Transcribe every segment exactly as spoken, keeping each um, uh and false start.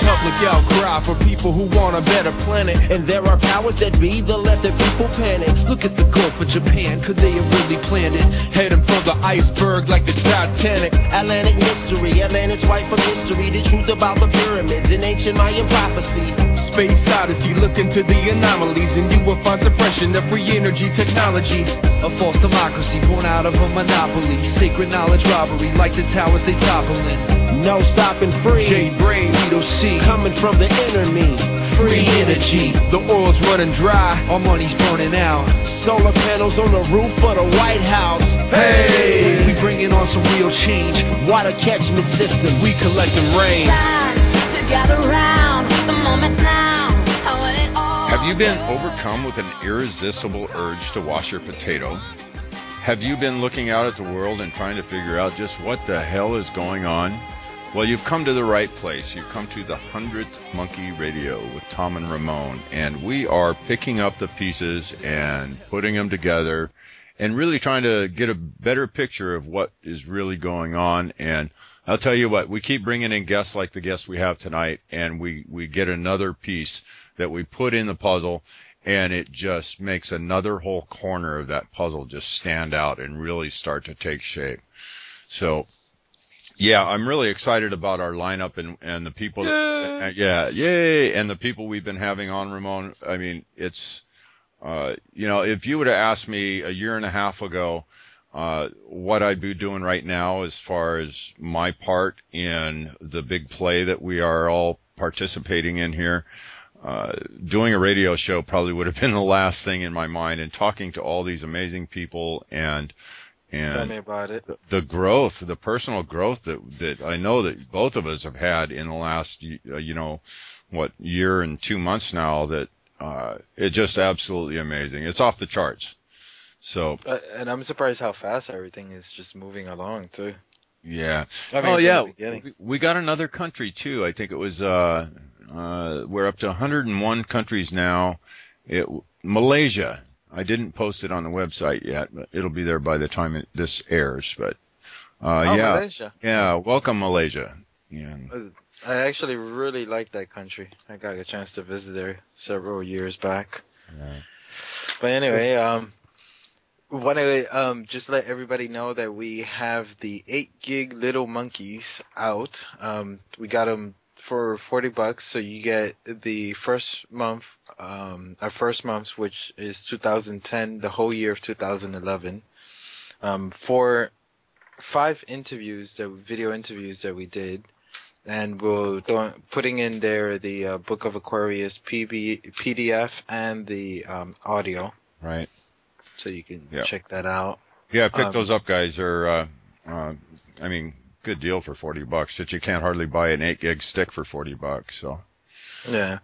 public outcry for people who want a better planet. And there are powers that be that let the people panic. Look at the Gulf of Japan, could they have really planned it? Heading for the iceberg like the Titanic. Atlantic mystery, Atlantis white from history. The truth about the pyramids in ancient Mayan prophecy. Space Odyssey, look into the anomalies, and you will find suppression of free energy technology. A false democracy born out of a monopoly. Sacred knowledge robbery like the towers they toppling. No stopping free. J Brain, Vito C. Coming from the inner me. Free energy. The oil's running dry. Our money's burning out. Solar panels on the roof of the White House. Hey, we bringing on some real change. Water catchment system. We collecting rain. Time to gather round. The moment's now. I want it all. Have you been overcome with an irresistible urge to wash your potato? Have you been looking out at the world and trying to figure out just what the hell is going on? Well, you've come to the right place. You've come to the hundredth Monkey Radio with Tom and Ramon, and we are picking up the pieces and putting them together and really trying to get a better picture of what is really going on. And I'll tell you what, we keep bringing in guests like the guests we have tonight, and we, we get another piece that we put in the puzzle, and it just makes another whole corner of that puzzle just stand out and really start to take shape. So, yeah, I'm really excited about our lineup and, and the people. That, yeah, yay! And the people we've been having on, Ramon. I mean, it's, uh, you know, if you would have asked me a year and a half ago uh, what I'd be doing right now as far as my part in the big play that we are all participating in here, uh, doing a radio show probably would have been the last thing in my mind. And talking to all these amazing people and And Tell me about it. The growth, the personal growth that that I know that both of us have had in the last, you know, what, year and two months now, that uh, it's just absolutely amazing. It's off the charts. So. Uh, and I'm surprised how fast everything is just moving along too. Yeah. I mean, oh yeah. We, we got another country too. I think it was. Uh, uh, we're up to one hundred one countries now. It, Malaysia. I didn't post it on the website yet, but it'll be there by the time it, this airs. But uh, oh, yeah, Malaysia. yeah, welcome Malaysia. Yeah. I actually really like that country. I got a chance to visit there several years back. Yeah. But anyway, um, want to um just let everybody know that we have the eight gig Little Monkeys out. Um, we got them for forty bucks, so you get the first month, um, our first month, which is two thousand ten, the whole year of two thousand eleven, um, for five interviews, the video interviews that we did, and we'll th- putting in there the uh, Book of Aquarius P B, P D F and the um, audio, right? So you can yep. check that out. Yeah, pick um, those up, guys. They're, uh, uh, I mean. Good deal for forty bucks. That you can't hardly buy an eight gig stick for forty bucks. So, yeah.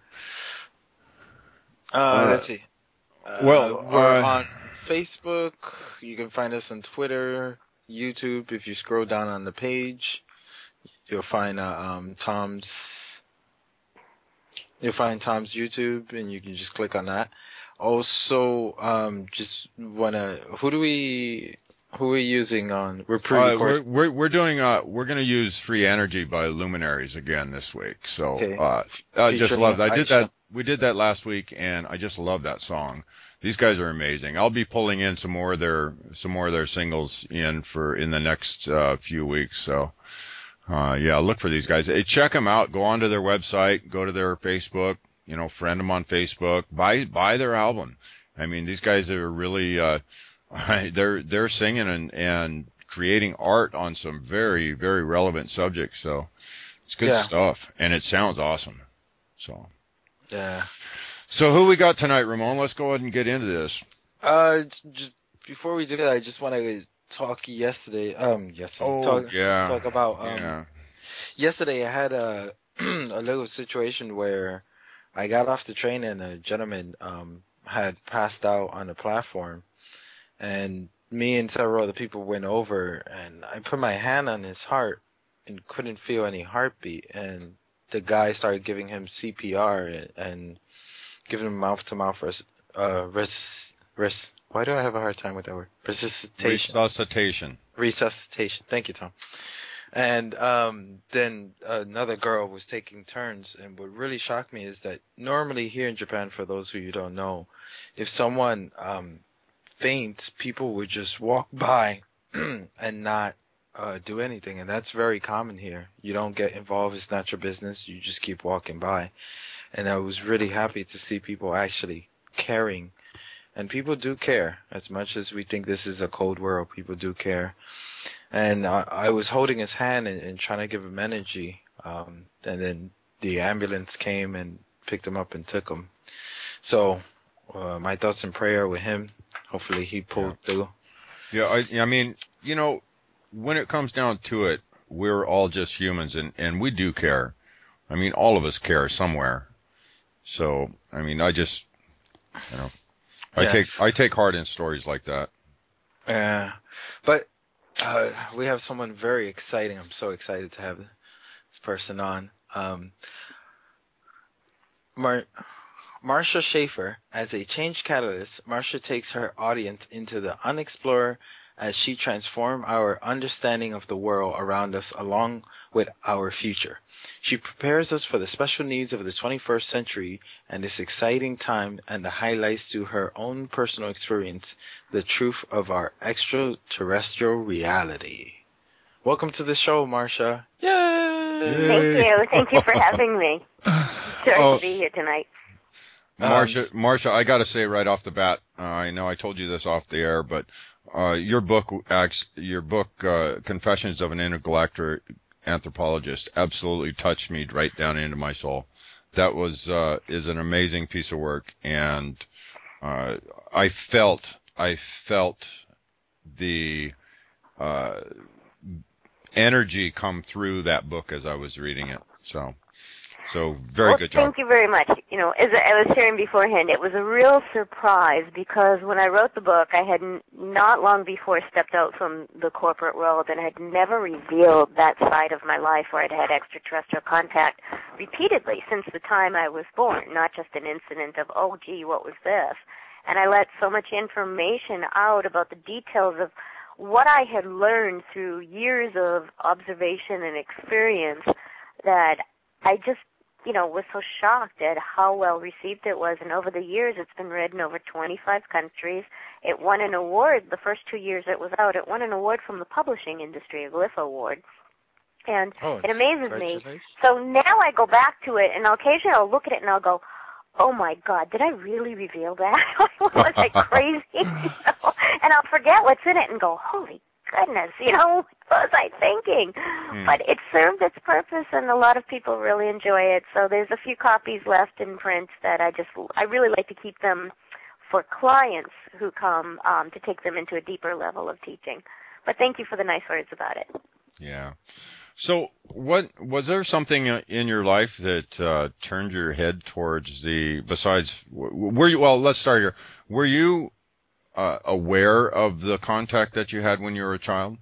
Uh, uh let's see. Uh, well, we're uh, on Facebook. You can find us on Twitter, YouTube. If you scroll down on the page, you'll find uh, um, Tom's. You'll find Tom's YouTube, and you can just click on that. Also, um, just wanna. Who do we? Who are we using on? We're pre uh, we're, we're we're doing. Uh, we're going to use Free Energy by Luminaries again this week. So, okay. uh, I just love. I did that. We did that last week, and I just love that song. These guys are amazing. I'll be pulling in some more of their some more of their singles in for in the next uh, few weeks. So, uh, yeah, look for these guys. Hey, check them out. Go onto their website. Go to their Facebook. You know, friend them on Facebook. Buy buy their album. I mean, these guys are really. Uh, They're they're singing and, and creating art on some very, very relevant subjects. So it's good yeah. stuff, and it sounds awesome. So yeah. So who we got tonight, Ramon? Let's go ahead and get into this. Uh, just before we do that, I just want to talk yesterday. Um, yesterday. Oh talk, yeah. Talk about um. Yeah. Yesterday, I had a a little situation where I got off the train and a gentleman um had passed out on the platform. And me and several other people went over, and I put my hand on his heart and couldn't feel any heartbeat. And the guy started giving him C P R and, and giving him mouth-to-mouth res, uh, res, res, why do I have a hard time with that word? Resuscitation. Resuscitation. Resuscitation. Thank you, Tom. And um, then another girl was taking turns. And what really shocked me is that normally here in Japan, for those who you don't know, if someone um, faints, people would just walk by and not uh, do anything. And that's very common here. You don't get involved. It's not your business. You just keep walking by. And I was really happy to see people actually caring. And people do care. As much as we think this is a cold world, people do care. And I, I was holding his hand and, and trying to give him energy. Um, and then the ambulance came and picked him up and took him. So uh, my thoughts and prayer with him. Hopefully he pulled yeah. through. Yeah, I, I mean, you know, when it comes down to it, we're all just humans, and, and we do care. I mean, all of us care somewhere. So, I mean, I just, you know, I yeah. take I take heart in stories like that. Yeah, but uh, we have someone very exciting. I'm so excited to have this person on. Um, Mar- Marcia Schaefer, as a change catalyst, Marcia takes her audience into the unexplored as she transforms our understanding of the world around us along with our future. She prepares us for the special needs of the twenty-first century and this exciting time, and the highlights through her own personal experience the truth of our extraterrestrial reality. Welcome to the show, Marcia. Yay! Yay! Thank you. Thank you for having me. Sorry oh. to be here tonight. Marcia, um, Marcia, I got to say right off the bat, uh, I know I told you this off the air, but uh, your book, your book, uh, Confessions of an Intergalactic Anthropologist, absolutely touched me right down into my soul. That was uh, is an amazing piece of work, and uh, I felt, I felt the uh, energy come through that book as I was reading it. So. So, very well, good job. Thank you very much. You know, as I was sharing beforehand, it was a real surprise because when I wrote the book, I had n- not long before stepped out from the corporate world and had never revealed that side of my life where I'd had extraterrestrial contact repeatedly since the time I was born, not just an incident of, oh, gee, what was this? And I let so much information out about the details of what I had learned through years of observation and experience that I just you know, was so shocked at how well received it was. And over the years, it's been read in over twenty-five countries. It won an award the first two years it was out. It won an award from the publishing industry, a Glyph Award. And oh, it amazes me. So now I go back to it, and occasionally I'll look at it and I'll go, oh, my God, did I really reveal that? Was I crazy? you know? And I'll forget what's in it and go, holy goodness, you know, what was I thinking? Mm. But it served its purpose, and a lot of people really enjoy it. So there's a few copies left in print that I just, I really like to keep them for clients who come um, to take them into a deeper level of teaching. But thank you for the nice words about it. Yeah. So what, was there something in your life that uh, turned your head towards the, besides, were you, well, let's start here. Were you Uh, aware of the contact that you had when you were a child?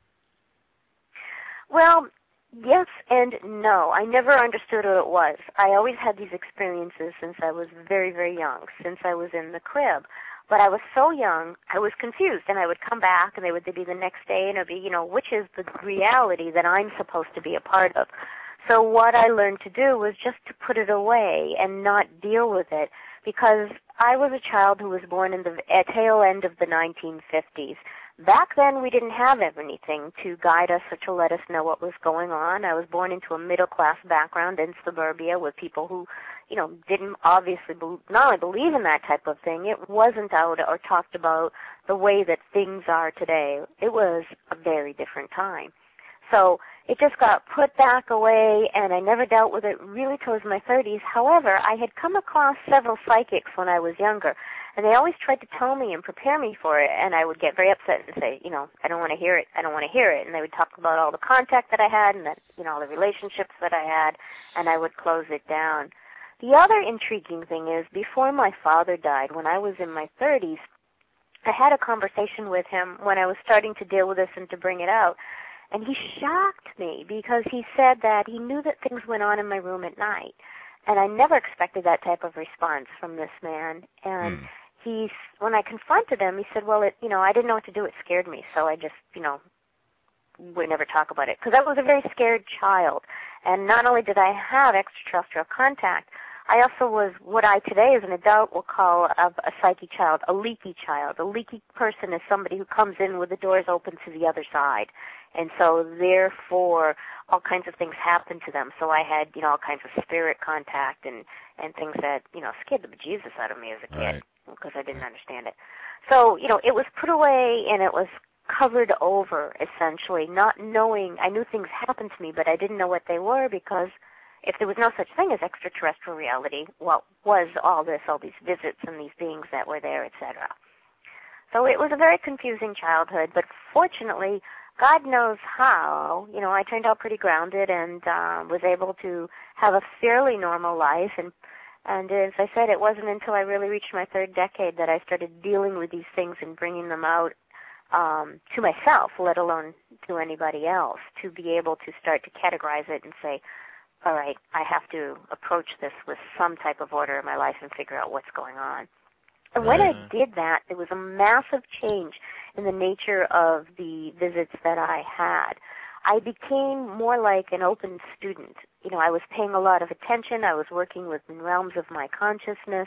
Well, yes and no. I never understood what it was. I always had these experiences since I was very, very young, since I was in the crib. But I was so young, I was confused, and I would come back, and they would be the next day, and it would be, you know, which is the reality that I'm supposed to be a part of? So what I learned to do was just to put it away and not deal with it, because I was a child who was born in the tail end of the nineteen fifties. Back then, we didn't have anything to guide us or to let us know what was going on. I was born into a middle-class background in suburbia with people who, you know, didn't obviously be- not only believe in that type of thing, it wasn't out or talked about the way that things are today. It was a very different time. So it just got put back away, and I never dealt with it really towards my thirties. However, I had come across several psychics when I was younger, and they always tried to tell me and prepare me for it, and I would get very upset and say, you know, I don't want to hear it, I don't want to hear it. And they would talk about all the contact that I had and, that, you know, all the relationships that I had, and I would close it down. The other intriguing thing is, before my father died, when I was in my thirties, I had a conversation with him when I was starting to deal with this and to bring it out. And he shocked me because he said that he knew that things went on in my room at night. And I never expected that type of response from this man. And mm. he, when I confronted him, he said, well, it, you know, I didn't know what to do. It scared me. So I just, you know, would never talk about it because I was a very scared child. And not only did I have extraterrestrial contact, I also was what I today as an adult will call a, a psychic child, a leaky child. A leaky person is somebody who comes in with the doors open to the other side. And so therefore all kinds of things happen to them. So I had, you know, all kinds of spirit contact and, and things that, you know, scared the bejesus out of me as a kid Right. because I didn't understand it. So, you know, it was put away and it was covered over, essentially, not knowing. I knew things happened to me, but I didn't know what they were because if there was no such thing as extraterrestrial reality, what was all this, all these visits and these beings that were there, et cetera. So it was a very confusing childhood, but fortunately, God knows how, you know, I turned out pretty grounded and uh, was able to have a fairly normal life. And, and as I said, it wasn't until I really reached my third decade that I started dealing with these things and bringing them out um, to myself, let alone to anybody else, to be able to start to categorize it and say, all right, I have to approach this with some type of order in my life and figure out what's going on. And when I did that, there was a massive change in the nature of the visits that I had. I became more like an open student. You know, I was paying a lot of attention. I was working within realms of my consciousness.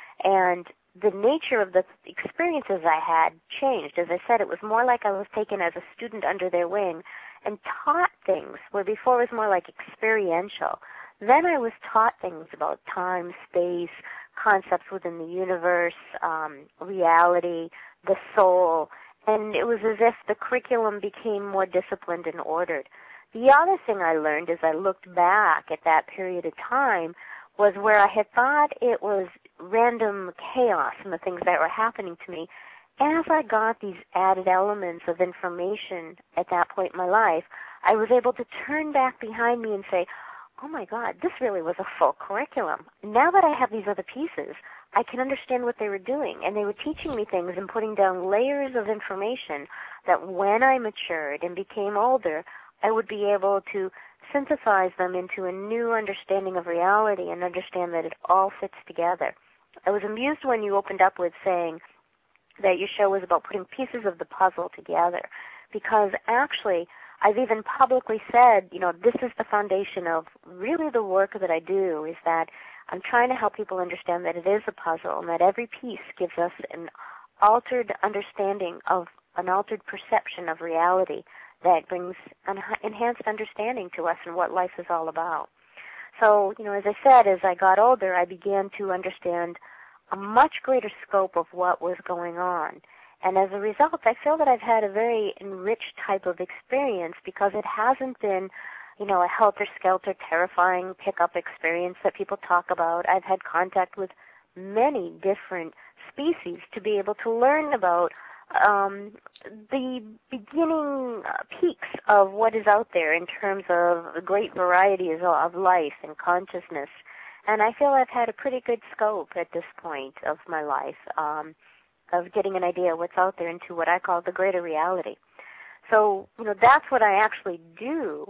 And the nature of the experiences I had changed. As I said, it was more like I was taken as a student under their wing and taught things, where before it was more like experiential. Then I was taught things about time, space, concepts within the universe, um, reality, the soul, and it was as if the curriculum became more disciplined and ordered. The other thing I learned as I looked back at that period of time was where I had thought it was random chaos and the things that were happening to me. As I got these added elements of information at that point in my life, I was able to turn back behind me and say, oh my God, this really was a full curriculum. Now that I have these other pieces, I can understand what they were doing. And they were teaching me things and putting down layers of information that when I matured and became older, I would be able to synthesize them into a new understanding of reality and understand that it all fits together. I was amused when you opened up with saying that your show was about putting pieces of the puzzle together, because actually I've even publicly said, you know, this is the foundation of really the work that I do, is that I'm trying to help people understand that it is a puzzle and that every piece gives us an altered understanding of an altered perception of reality that brings an enhanced understanding to us and what life is all about. So, you know, as I said, as I got older, I began to understand a much greater scope of what was going on. And as a result, I feel that I've had a very enriched type of experience because it hasn't been, you know, a helter-skelter, terrifying pickup experience that people talk about. I've had contact with many different species to be able to learn about um, the beginning peaks of what is out there in terms of the great varieties of life and consciousness. And I feel I've had a pretty good scope at this point of my life um, of getting an idea of what's out there into what I call the greater reality. So, you know, that's what I actually do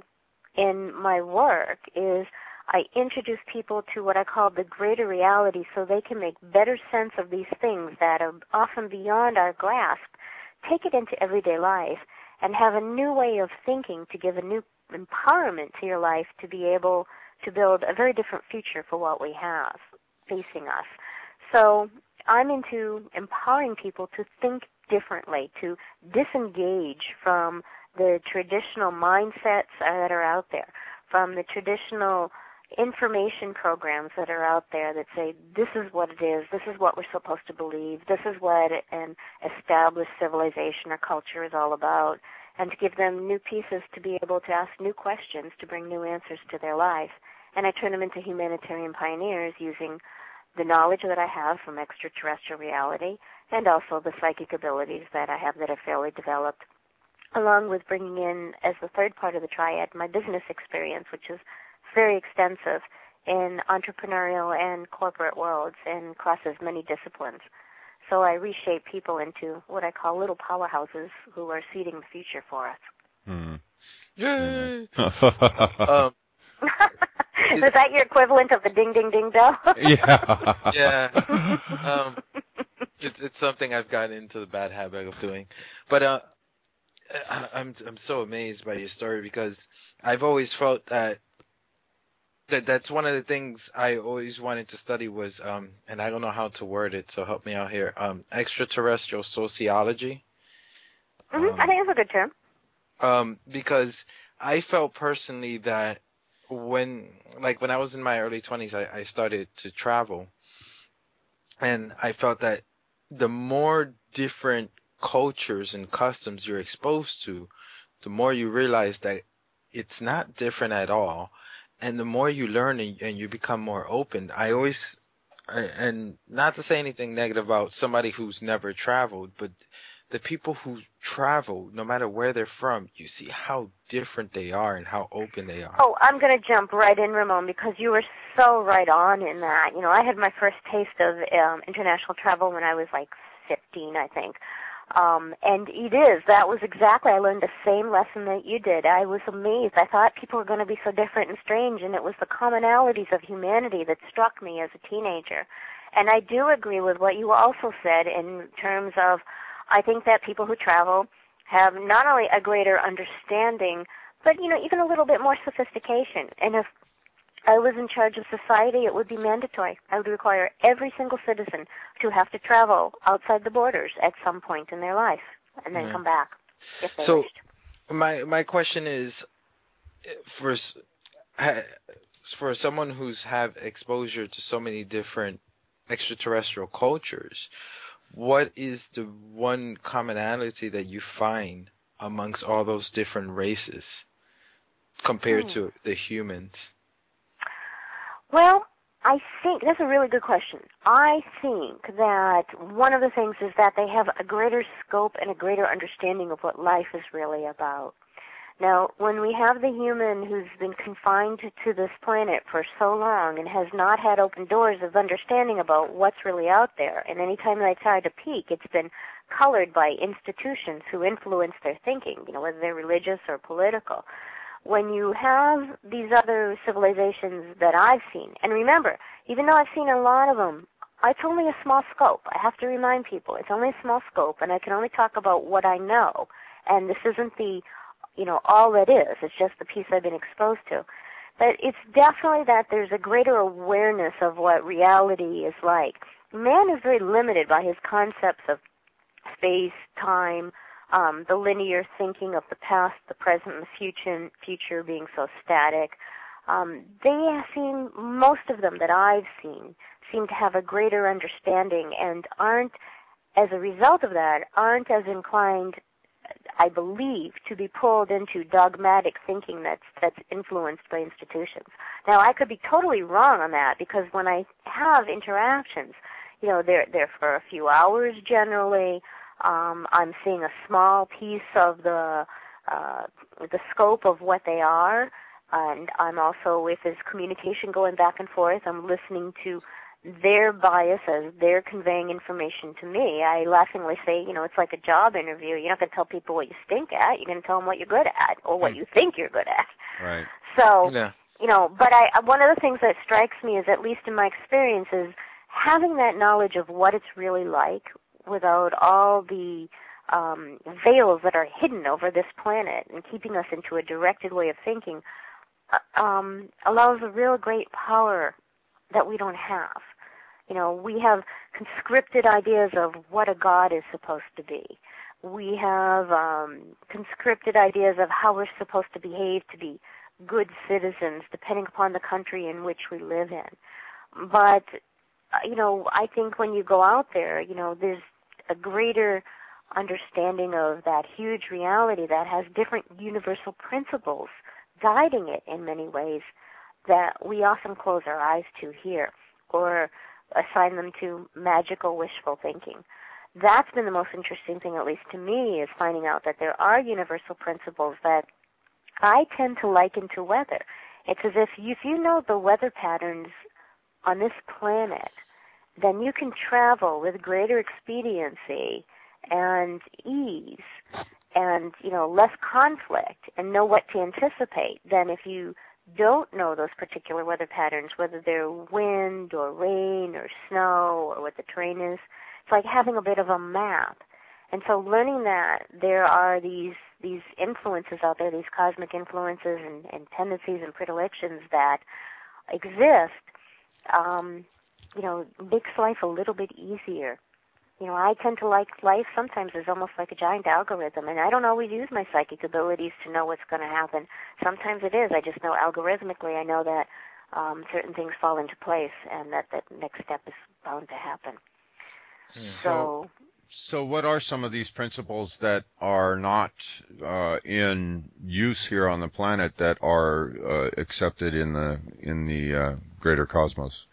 in my work, is I introduce people to what I call the greater reality so they can make better sense of these things that are often beyond our grasp, take it into everyday life, and have a new way of thinking to give a new empowerment to your life to be able to build a very different future for what we have facing us. So I'm into empowering people to think differently, to disengage from the traditional mindsets that are out there, from the traditional information programs that are out there that say this is what it is, this is what we're supposed to believe, this is what an established civilization or culture is all about, and to give them new pieces to be able to ask new questions to bring new answers to their life. And I turn them into humanitarian pioneers using the knowledge that I have from extraterrestrial reality and also the psychic abilities that I have that are fairly developed, along with bringing in, as the third part of the triad, my business experience, which is very extensive in entrepreneurial and corporate worlds and crosses many disciplines. So I reshape people into what I call little powerhouses who are seeding the future for us. Hmm. Yay! um, Is that your equivalent of the ding, ding, ding bell? Yeah. yeah. Um, it's, it's something I've gotten into the bad habit of doing. But uh, I- I'm I'm so amazed by your story because I've always felt that that that's one of the things I always wanted to study was um and I don't know how to word it, so help me out here. Um extraterrestrial sociology. hmm I Um think it's a good term. um because I felt personally that when like when I was in my early twenties I, I started to travel, and I felt that the more different cultures and customs you're exposed to, the more you realize that it's not different at all. And the more you learn and, and you become more open, I always, I- and not to say anything negative about somebody who's never traveled, but the people who travel, no matter where they're from, you see how different they are and how open they are. Oh, I'm going to jump right in, Ramon, because you were so right on in that. You know, I had my first taste of um, international travel when I was like fifteen, I think. Um, and it is. That was exactly, I learned the same lesson that you did. I was amazed. I thought people were going to be so different and strange, and it was the commonalities of humanity that struck me as a teenager. And I do agree with what you also said in terms of, I think that people who travel have not only a greater understanding, but, you know, even a little bit more sophistication. And if I was in charge of society, it would be mandatory. I would require every single citizen to have to travel outside the borders at some point in their life and then Yeah. come back if they So wished. my my question is, for s- ha- for someone who's have exposure to so many different extraterrestrial cultures, what is the one commonality that you find amongst all those different races compared Hmm. to the humans? Well, I think that's a really good question. I think that one of the things is that they have a greater scope and a greater understanding of what life is really about. Now, when we have the human who's been confined to, to this planet for so long and has not had open doors of understanding about what's really out there, and any time they try to peek, it's been colored by institutions who influence their thinking, you know, whether they're religious or political. When you have these other civilizations that I've seen, and remember, even though I've seen a lot of them, it's only a small scope. I have to remind people, it's only a small scope, and I can only talk about what I know. And this isn't the, you know, all it is. It's just the piece I've been exposed to. But it's definitely that there's a greater awareness of what reality is like. Man is very limited by his concepts of space, time, um, the linear thinking of the past, the present, and the future, future being so static. Um, they seem, most of them that I've seen, seem to have a greater understanding and aren't, as a result of that, aren't as inclined, I believe, to be pulled into dogmatic thinking that's that's influenced by institutions. Now, I could be totally wrong on that because when I have interactions, you know, they're they're for a few hours generally. Um, I'm seeing a small piece of the uh, the scope of what they are, and I'm also, if there's communication going back and forth, I'm listening to their bias as they're conveying information to me. I laughingly say, you know, it's like a job interview. You're not going to tell people what you stink at. You're going to tell them what you're good at or what you think you're good at. Right. So, Yeah. you know, but I one of the things that strikes me is, at least in my experience, is having that knowledge of what it's really like without all the um, veils that are hidden over this planet and keeping us into a directed way of thinking uh, um, allows a real great power that we don't have. You know, we have conscripted ideas of what a god is supposed to be. We have um, conscripted ideas of how we're supposed to behave to be good citizens, depending upon the country in which we live in. But, uh, you know, I think when you go out there, you know, there's a greater understanding of that huge reality that has different universal principles guiding it in many ways that we often close our eyes to here or assign them to magical wishful thinking. That's been the most interesting thing, at least to me, is finding out that there are universal principles that I tend to liken to weather. It's as if you, if you know the weather patterns on this planet, then you can travel with greater expediency and ease and, you know, less conflict and know what to anticipate than if you don't know those particular weather patterns, whether they're wind or rain or snow or what the terrain is. It's like having a bit of a map. And so learning that there are these these influences out there, these cosmic influences and, and tendencies and predilections that exist, um, you know, makes life a little bit easier. You know, I tend to like life sometimes as almost like a giant algorithm, and I don't always use my psychic abilities to know what's going to happen. Sometimes it is. I just know algorithmically, I know that um, certain things fall into place and that that next step is bound to happen. So, So, so what are some of these principles that are not uh, in use here on the planet that are uh, accepted in the in the uh, greater cosmos?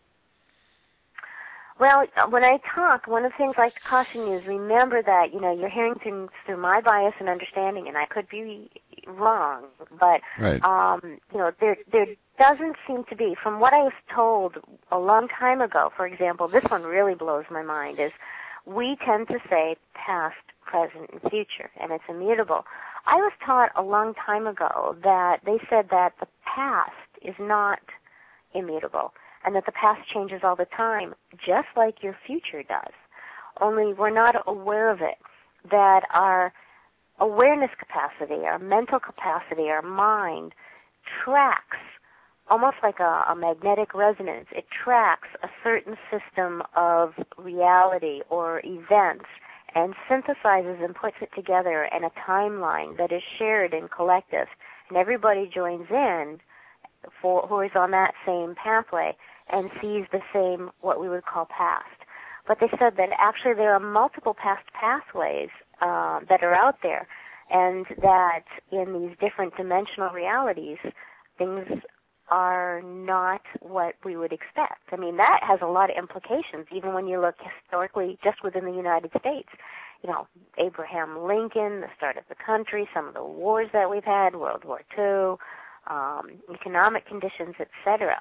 well, when I talk, one of the things I like to caution you is remember that, you know, you're hearing things through my bias and understanding, and I could be wrong, but, Right. um, you know, there there doesn't seem to be, from what I was told a long time ago, for example, this one really blows my mind, is we tend to say past, present, and future, and it's immutable. I was taught a long time ago that they said that the past is not immutable, and that the past changes all the time, just like your future does. Only we're not aware of it, that our awareness capacity, our mental capacity, our mind tracks, almost like a, a magnetic resonance, it tracks a certain system of reality or events and synthesizes and puts it together in a timeline that is shared and collective, and everybody joins in for who is on that same pathway and sees the same, what we would call past. But they said that actually there are multiple past pathways uh, that are out there, and that in these different dimensional realities, things are not what we would expect. I mean, that has a lot of implications, even when you look historically just within the United States. You know, Abraham Lincoln, the start of the country, some of the wars that we've had, World War Two, um, economic conditions, et cetera.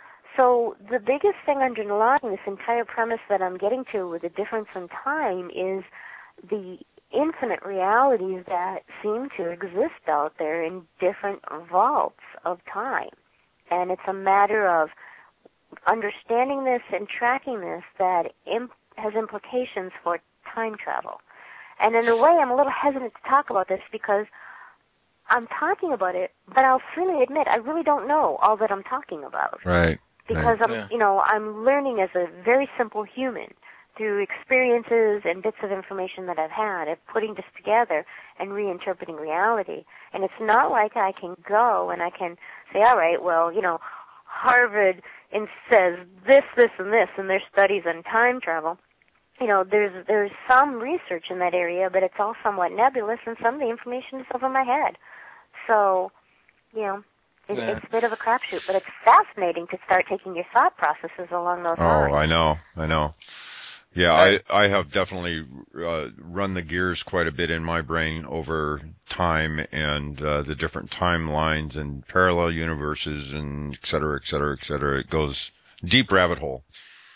So the biggest thing underlying this entire premise that I'm getting to with the difference in time is the infinite realities that seem to exist out there in different vaults of time. And it's a matter of understanding this and tracking this that imp- has implications for time travel. And in a way, I'm a little hesitant to talk about this because I'm talking about it, but I'll freely admit I really don't know all that I'm talking about. Right. Because right. I'm, Yeah. you know, I'm learning as a very simple human through experiences and bits of information that I've had of putting this together and reinterpreting reality. And it's not like I can go and I can say, all right, well, you know, Harvard and says this, this, and this, and their studies on time travel. You know, there's there's some research in that area, but it's all somewhat nebulous, and some of the information is over my head. So, you know, it, Yeah. it's a bit of a crapshoot, but it's fascinating to start taking your thought processes along those Oh, lines. I know, I know. Yeah, I, I have definitely uh, run the gears quite a bit in my brain over time and uh, the different timelines and parallel universes and et cetera, et cetera, et cetera. It goes deep rabbit hole.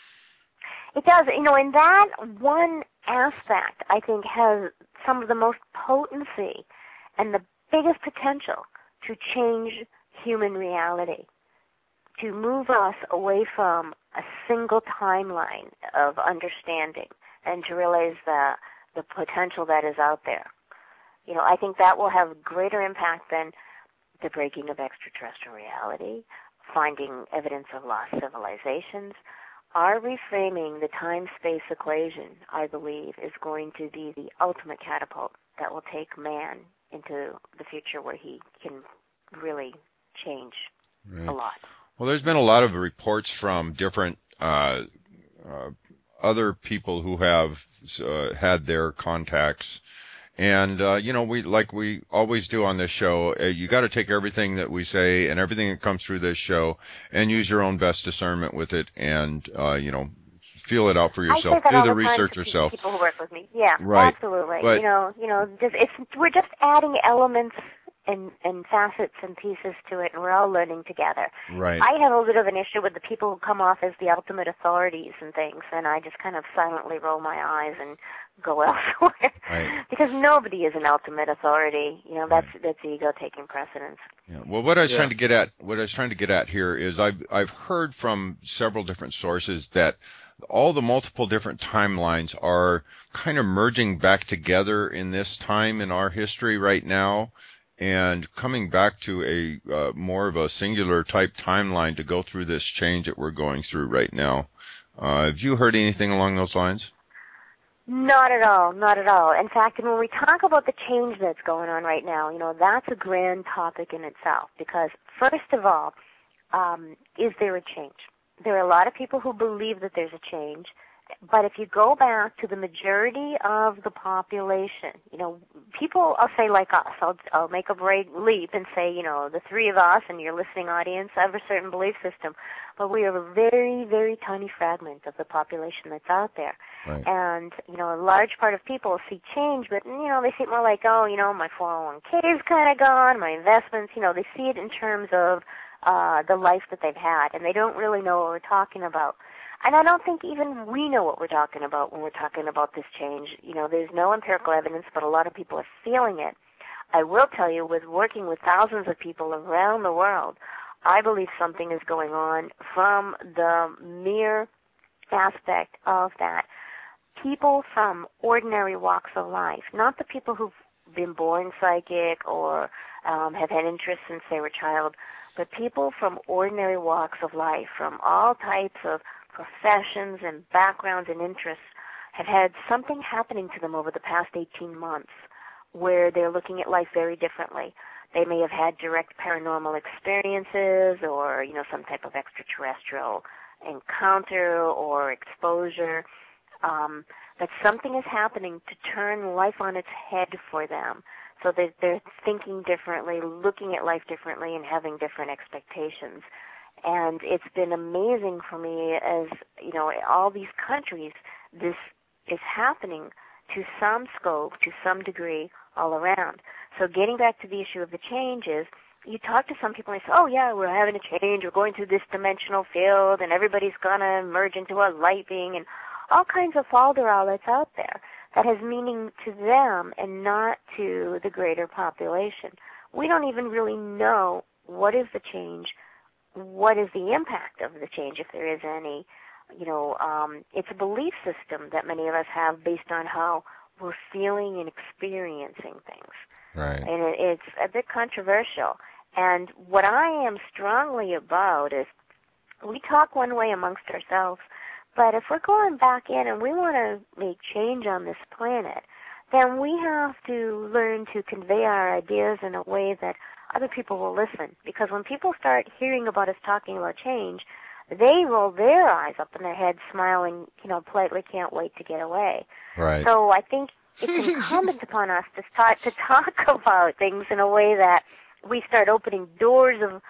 It does. You know, and that one aspect, I think, has some of the most potency and the biggest potential to change human reality, to move us away from a single timeline of understanding and to realize the the potential that is out there. You know, I think that will have greater impact than the breaking of extraterrestrial reality, finding evidence of lost civilizations. Our reframing the time-space equation, I believe, is going to be the ultimate catapult that will take man into the future where he can really change Right. a lot. Well, there's been a lot of reports from different uh, uh, other people who have uh, had their contacts. And, uh, you know, we, like we always do on this show, uh, you got to take everything that we say and everything that comes through this show and use your own best discernment with it and, uh, you know, feel it out for yourself. I say that Do all the the research time to yourself. people who work with me. Yeah, Right. absolutely. But- you know, you know, just, it's we're just adding elements and, and facets and pieces to it, and we're all learning together. Right. I have a bit of an issue with the people who come off as the ultimate authorities and things, and I just kind of silently roll my eyes and go elsewhere. Right. Because nobody is an ultimate authority. You know, that's that's ego taking precedence. Yeah. Well, what I was Yeah. trying to get at, what I was trying to get at here is I've I've heard from several different sources that all the multiple different timelines are kind of merging back together in this time in our history right now, and coming back to a uh, more of a singular type timeline to go through this change that we're going through right now. Uh, have you heard anything along those lines? Not at all, not at all. In fact, when we talk about the change that's going on right now, you know, that's a grand topic in itself, because first of all, um, is there a change? There are a lot of people who believe that there's a change, but if you go back to the majority of the population, you know, people, I'll say like us, I'll, I'll make a brave leap and say, you know, the three of us and your listening audience have a certain belief system, but we are a very, very tiny fragment of the population that's out there. Right. And, you know, a large part of people see change, but, you know, they see it more like, oh, you know, my four oh one k is kind of gone, my investments, you know, they see it in terms of uh, the life that they've had, and they don't really know what we're talking about. And I don't think even we know what we're talking about when we're talking about this change. You know, there's no empirical evidence, but a lot of people are feeling it. I will tell you, with working with thousands of people around the world, I believe something is going on from the mere aspect of that. People from ordinary walks of life, not the people who've been born psychic or um, have had interest since they were a child, but people from ordinary walks of life, from all types of professions and backgrounds and interests, have had something happening to them over the past eighteen months where they're looking at life very differently. They may have had direct paranormal experiences or, you know, some type of extraterrestrial encounter or exposure. Um, but something is happening to turn life on its head for them, so that they're thinking differently, looking at life differently, and having different expectations. And it's been amazing for me as, you know, all these countries, this is happening to some scope, to some degree, all around. So getting back to the issue of the changes, you talk to some people and they say, oh, yeah, we're having a change, we're going through this dimensional field, and everybody's going to merge into a light being, and all kinds of falderall that's out there that has meaning to them and not to the greater population. We don't even really know what is the change, what is the impact of the change, if there is any. You know, um, it's a belief system that many of us have based on how we're feeling and experiencing things. Right. And it, it's a bit controversial. And what I am strongly about is we talk one way amongst ourselves, but if we're going back in and we want to make change on this planet, then we have to learn to convey our ideas in a way that other people will listen. Because when people start hearing about us talking about change, they roll their eyes up in their heads, smiling, you know, politely, can't wait to get away. Right. So I think it's incumbent upon us to start to talk about things in a way that we start opening doors of,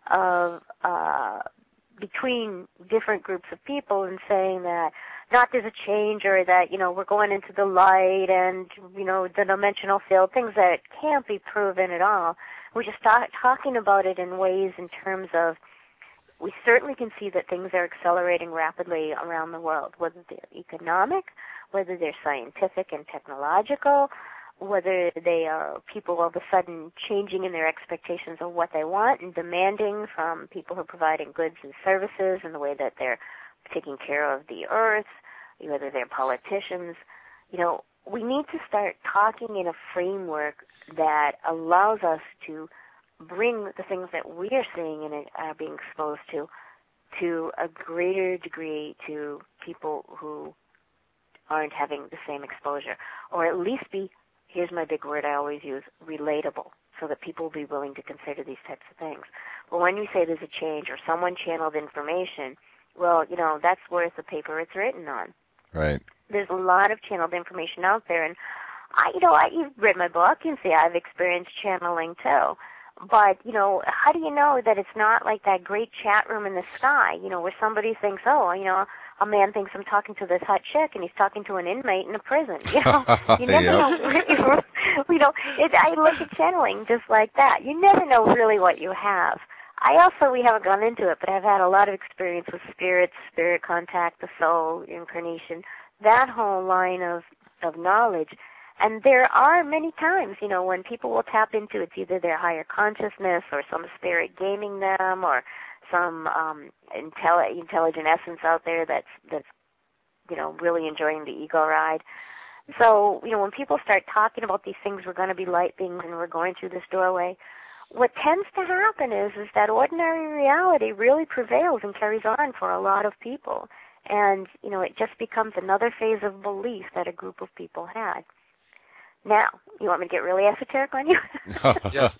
of uh, between different groups of people and saying that not there's a change or that, you know, we're going into the light and, you know, the dimensional field, things that can't be proven at all. We just start talking about it in ways in terms of we certainly can see that things are accelerating rapidly around the world, whether they're economic, whether they're scientific and technological, whether they are people all of a sudden changing in their expectations of what they want and demanding from people who are providing goods and services and the way that they're taking care of the earth, whether they're politicians. You know, we need to start talking in a framework that allows us to bring the things that we are seeing and are being exposed to to a greater degree to people who aren't having the same exposure, or at least be, here's my big word I always use, relatable, so that people will be willing to consider these types of things. But when you say there's a change or someone channeled information, well, you know, that's worth the paper it's written on. Right. There's a lot of channeled information out there, and I, you know, I, you've read my book, you can see I've experienced channeling too. But, you know, how do you know that it's not like that great chat room in the sky, you know, where somebody thinks, oh, you know, a man thinks I'm talking to this hot chick and he's talking to an inmate in a prison. You know, you never know. You know, it, I look at channeling just like that. You never know really what you have. I also, we haven't gone into it, but I've had a lot of experience with spirits, spirit contact, the soul, incarnation, that whole line of, of knowledge. And there are many times, you know, when people will tap into it's either their higher consciousness or some spirit gaming them or some um, intelli- intelligent essence out there that's that's you know, really enjoying the ego ride. So, you know, when people start talking about these things, we're going to be light beings and we're going through this doorway, what tends to happen is, is that ordinary reality really prevails and carries on for a lot of people. And, you know, it just becomes another phase of belief that a group of people had. Now, you want me to get really esoteric on you? Yes.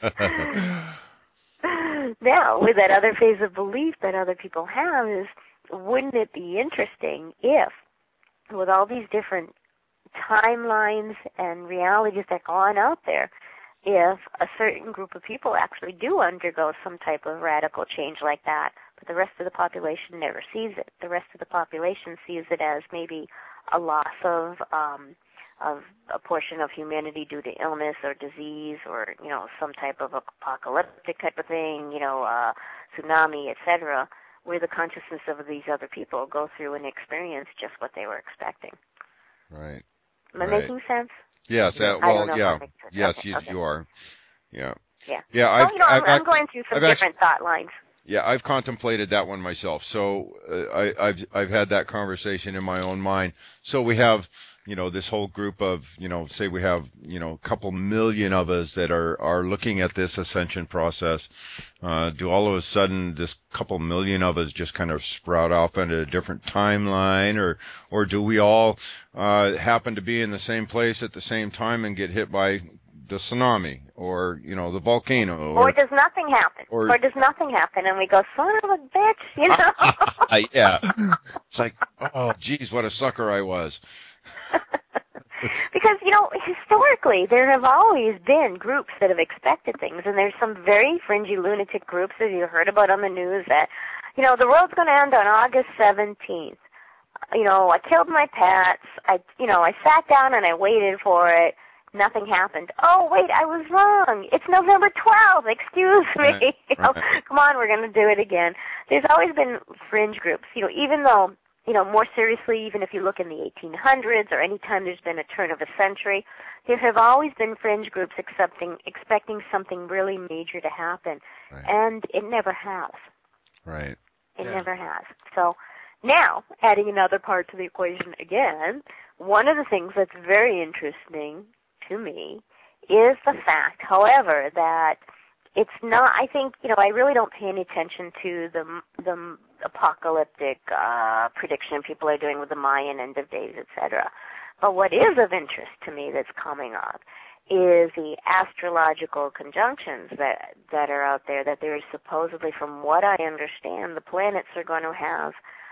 Now, with that other phase of belief that other people have is, wouldn't it be interesting if, with all these different timelines and realities that go on out there, if a certain group of people actually do undergo some type of radical change like that, but the rest of the population never sees it. The rest of the population sees it as maybe a loss of um, of a portion of humanity due to illness or disease or, you know, some type of apocalyptic type of thing, you know, uh, tsunami, et cetera, where the consciousness of these other people go through and experience just what they were expecting. Right. Am I right. making sense? Yes. Uh, I well, don't know yeah. if that makes sense. Yes, Okay, you, okay. you are. Yeah. Yeah. Yeah. So, I've, you know, I'm, I've, I'm going through some I've different actually, thought lines. Yeah, I've contemplated that one myself. So uh, I, I've I've had that conversation in my own mind. So we have, you know, this whole group of, you know, say we have, you know, a couple million of us that are are looking at this ascension process. Uh, do all of a sudden this couple million of us just kind of sprout off into a different timeline, or or do we all uh, happen to be in the same place at the same time and get hit by the tsunami, or, you know, the volcano, or, or does nothing happen, or, or does nothing happen, and we go, son of a bitch, you know? Yeah, it's like, oh, geez, what a sucker I was. Because, you know, historically, there have always been groups that have expected things, and there's some very fringy lunatic groups that you heard about on the news that, you know, the world's going to end on August seventeenth. You know, I killed my pets. I, you know, I sat down and I waited for it. Nothing happened. Oh, wait, I was wrong. It's November twelfth. Excuse me. Right, you know, right. Come on, we're going to do it again. There's always been fringe groups. You know, even though, you know, more seriously, even if you look in the eighteen hundreds or any time there's been a turn of a century, there have always been fringe groups accepting, expecting something really major to happen. Right. And it never has. Right. It Yeah. never has. So now, adding another part to the equation again, one of the things that's very interesting to me is the fact, however, that it's not, I think, you know, I really don't pay any attention to the the apocalyptic uh, prediction people are doing with the Mayan end of days, et cetera. But what is of interest to me that's coming up is the astrological conjunctions that that are out there, that there is supposedly, from what I understand, the planets are going to have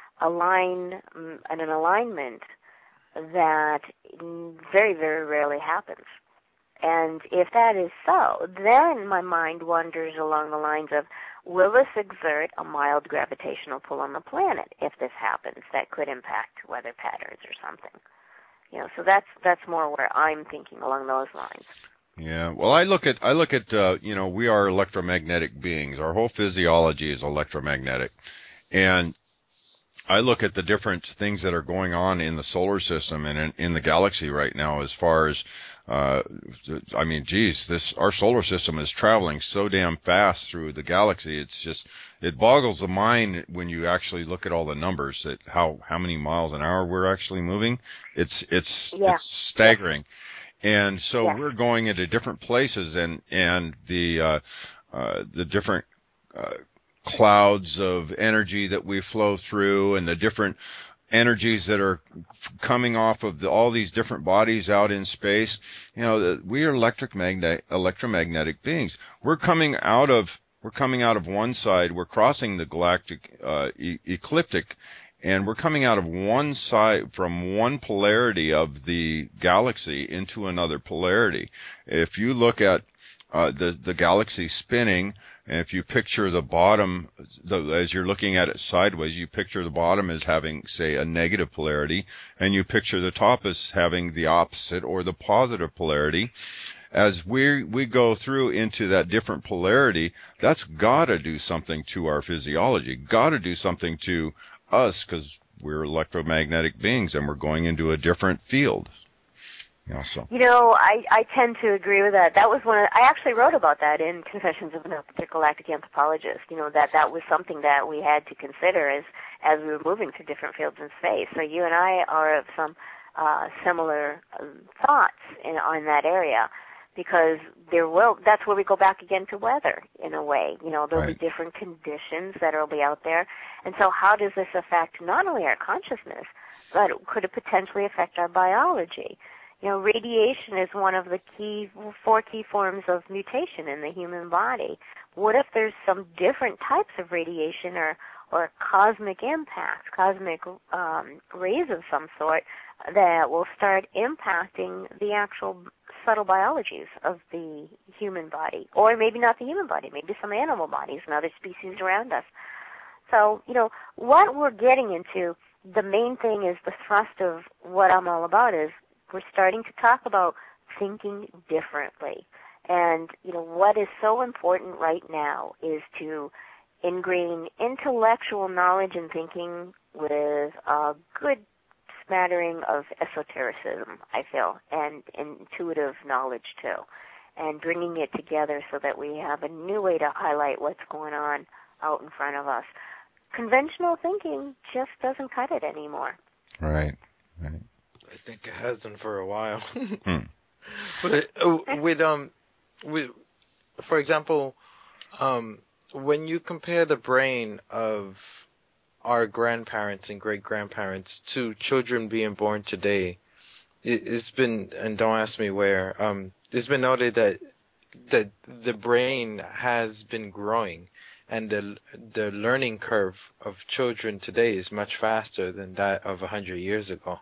align um, an alignment that very, very rarely happens. And if that is so, then my mind wanders along the lines of, will this exert a mild gravitational pull on the planet if this happens that could impact weather patterns or something? You know, so that's that's more where I'm thinking along those lines. Yeah. Well, I look at I look at uh, you know, we are electromagnetic beings. Our whole physiology is electromagnetic, and I look at the different things that are going on in the solar system and in, in the galaxy right now. As far as, uh, I mean, geez, this our solar system is traveling so damn fast through the galaxy. It's just it boggles the mind when you actually look at all the numbers, that how how many miles an hour we're actually moving. It's it's Yeah. it's staggering. And so Yeah. we're going into different places, and and the uh, uh, the different uh, clouds of energy that we flow through, and the different energies that are f- coming off of the, all these different bodies out in space. You know, the, we are electromagnetic electromagnetic beings. We're coming out of we're coming out of one side. We're crossing the galactic uh, e- ecliptic. And we're coming out of one side, from one polarity of the galaxy into another polarity. If you look at uh, the the galaxy spinning, and if you picture the bottom, the, as you're looking at it sideways, you picture the bottom as having, say, a negative polarity, and you picture the top as having the opposite or the positive polarity. As we we go through into that different polarity, that's got to do something to our physiology, got to do something to us, because we're electromagnetic beings and we're going into a different field. You know, so. You know, I, I tend to agree with that. That was one of, I actually wrote about that in Confessions of an Intergalactic Anthropologist, you know, that that was something that we had to consider as, as we were moving through different fields in space. So you and I are of some uh, similar um, thoughts in, on that area, because there will, that's where we go back again to weather, in a way. You know, there'll Right. be different conditions that will be out there. And so how does this affect not only our consciousness, but could it potentially affect our biology? You know, radiation is one of the key, four key forms of mutation in the human body. What if there's some different types of radiation or, or cosmic impacts, cosmic um, rays of some sort that will start impacting the actual subtle biologies of the human body, or maybe not the human body, maybe some animal bodies and other species around us. So, you know, what we're getting into, the main thing is the thrust of what I'm all about is we're starting to talk about thinking differently. And, you know, what is so important right now is to ingrain intellectual knowledge and thinking with a good smattering of esotericism, I feel, and intuitive knowledge too, and bringing it together so that we have a new way to highlight what's going on out in front of us. Conventional thinking just doesn't cut it anymore. Right, right. I think it hasn't for a while. Hmm. But uh, with um, with for example, um, when you compare the brain of our grandparents and great grandparents to children being born today, it, it's been, and don't ask me where, um, it's been noted that that the brain has been growing, and the the learning curve of children today is much faster than that of a hundred years ago.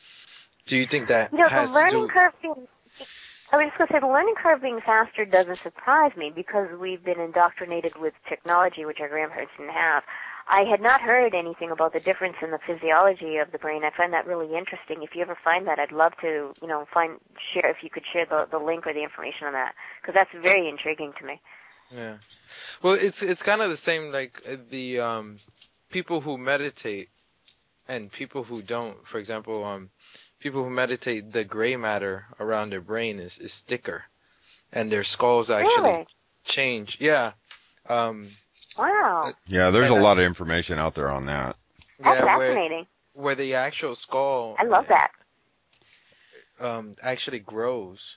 Do you think that You know, has the learning to do? curve being, I was just going to say, the learning curve being faster doesn't surprise me because we've been indoctrinated with technology, which our grandparents didn't have. I had not heard anything about the difference in the physiology of the brain. I find that really interesting. If you ever find that, I'd love to, you know, find share if you could share the the link or the information on that, because that's very intriguing to me. Yeah. Well, it's it's kind of the same, like uh, the um people who meditate and people who don't. For example, um people who meditate, the gray matter around their brain is, is thicker, and their skulls actually Really? change. Yeah. Um Wow. Yeah, there's a And I- lot of information out there on that. That's yeah, where fascinating. where the actual skull I love that. um actually grows.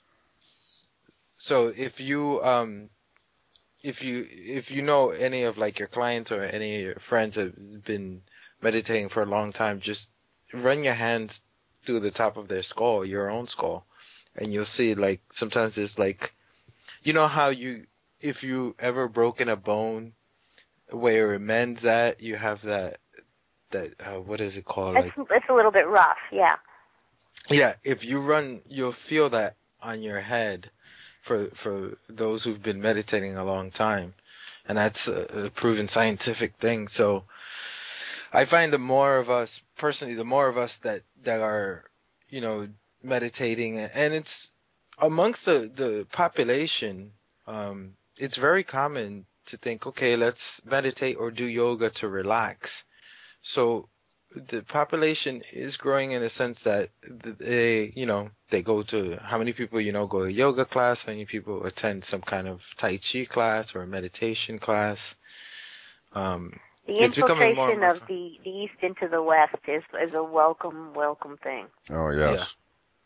So if you um if you if you know any of like your clients or any of your friends have been meditating for a long time, just run your hands through the top of their skull, your own skull, and you'll see like sometimes it's like, you know how you, if you ever broken a bone where it mends at, you have that that uh, what is it called, like It's it's a little bit rough, yeah. yeah, if you run, you'll feel that on your head for for those who've been meditating a long time, and that's a, a proven scientific thing. So I find the more of us, personally, the more of us that that are, you know, meditating, and it's amongst the the population, um, it's very common to think, okay, let's meditate or do yoga to relax. So the population is growing in a sense that they, you know, they go to, how many people, you know, go to yoga class, how many people attend some kind of Tai Chi class or a meditation class. Um, The it's becoming more and infiltration more of fun. the, the East into the West is is a welcome, welcome thing. Oh, yes.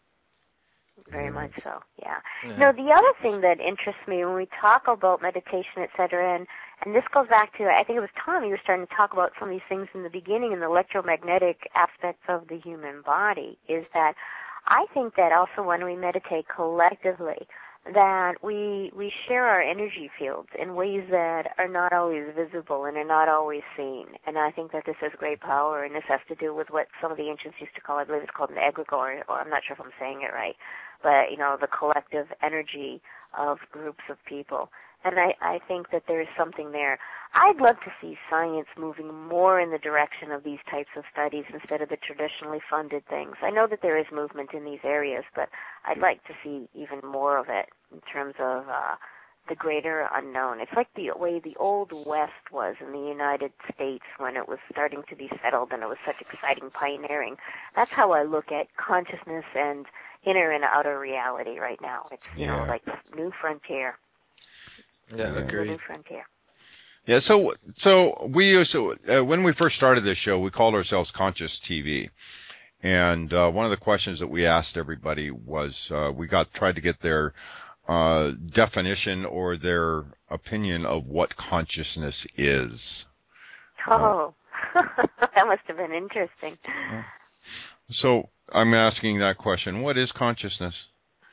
Very much so, yeah. Yeah. No, the other thing that interests me when we talk about meditation, et cetera, and, and this goes back to, I think it was Tom, you were starting to talk about some of these things in the beginning in the electromagnetic aspects of the human body, is that I think that also when we meditate collectively, that we we share our energy fields in ways that are not always visible and are not always seen. And I think that this has great power, and this has to do with what some of the ancients used to call, I believe it's called an egregore, or I'm not sure if I'm saying it right, but, you know, the collective energy of groups of people. And I, I think that there's something there. I'd love to see science moving more in the direction of these types of studies instead of the traditionally funded things. I know that there is movement in these areas, but I'd like to see even more of it in terms of uh, the greater unknown. It's like the way the old West was in the United States when it was starting to be settled and it was such exciting pioneering. That's how I look at consciousness and inner and outer reality right now. It's, you know, Yeah. like new frontier. Yeah, The agreed. new frontier. Yeah, so so we used to, uh, when we first started this show, we called ourselves Conscious T V, and uh, one of the questions that we asked everybody was uh, we got tried to get their uh, definition or their opinion of what consciousness is. Oh, uh, that must have been interesting. So I'm asking that question: what is consciousness?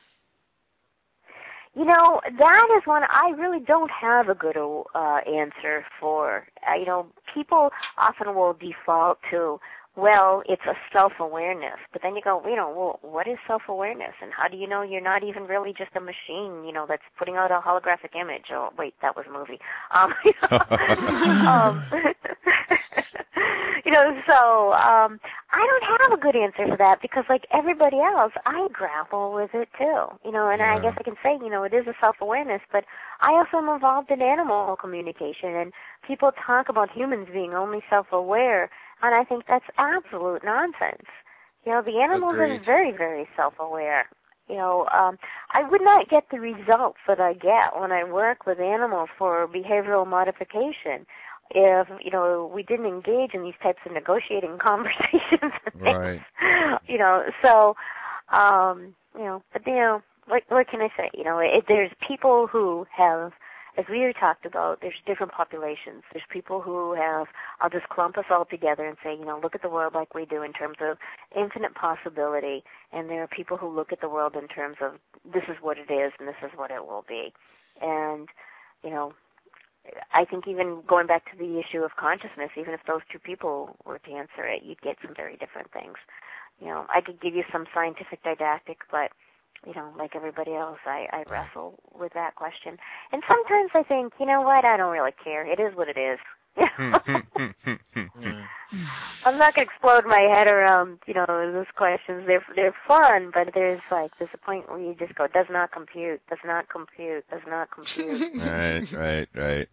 You know, that is one I really don't have a good uh, answer for. Uh, you know, people often will default to, well, it's a self-awareness. But then you go, you know, well, what is self-awareness? And how do you know you're not even really just a machine, you know, that's putting out a holographic image? Oh, wait, that was a movie. Um, you know, um, you know so um, I don't have a good answer for that because, like everybody else, I grapple with it too. You know, and Yeah. I guess I can say, you know, it is a self-awareness, but I also am involved in animal communication, and people talk about humans being only self-aware, and I think that's absolute nonsense. You know, the animals Agreed. are very, very self-aware. You know, um, I would not get the results that I get when I work with animals for behavioral modification if, you know, we didn't engage in these types of negotiating conversations. And Right. things. You know, so, um, you know, but, you know, what, what can I say? You know, it, there's people who have, as we already talked about, there's different populations. There's people who have, I'll just clump us all together and say, you know, look at the world like we do in terms of infinite possibility. And there are people who look at the world in terms of this is what it is and this is what it will be. And, you know, I think even going back to the issue of consciousness, even if those two people were to answer it, you'd get some very different things. You know, I could give you some scientific didactic, but, you know, like everybody else, I, I wrestle with that question. And sometimes I think, you know what, I don't really care. It is what it is. Yeah. I'm not going to explode my head around, you know, those questions. They're they're fun, but there's like there's a point where you just go, does not compute, does not compute, does not compute. Right, right, right.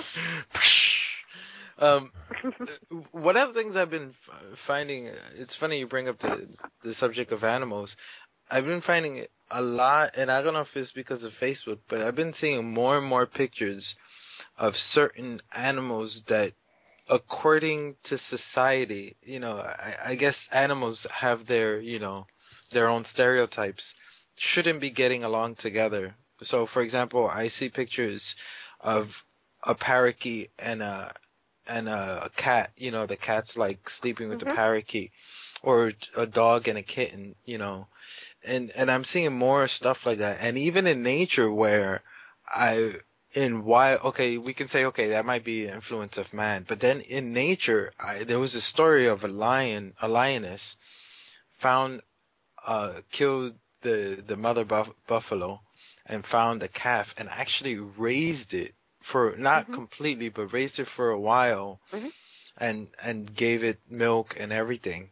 um, one of the things I've been f- finding, it's funny you bring up the the subject of animals. I've been finding it a lot, and I don't know if it's because of Facebook, but I've been seeing more and more pictures of certain animals that, according to society, you know, I, I guess animals have their, you know, their own stereotypes, shouldn't be getting along together. So, for example, I see pictures of a parakeet and a and a cat. You know, the cat's like sleeping with Mhm. the parakeet, or a dog and a kitten. You know, and and I'm seeing more stuff like that, and even in nature where I. In why, okay, we can say, okay, that might be an influence of man. But then in nature, I, there was a story of a lion, a lioness, found, uh, killed the, the mother buff, buffalo and found a calf and actually raised it for, not Mhm. completely, but raised it for a while Mhm. and, and gave it milk and everything.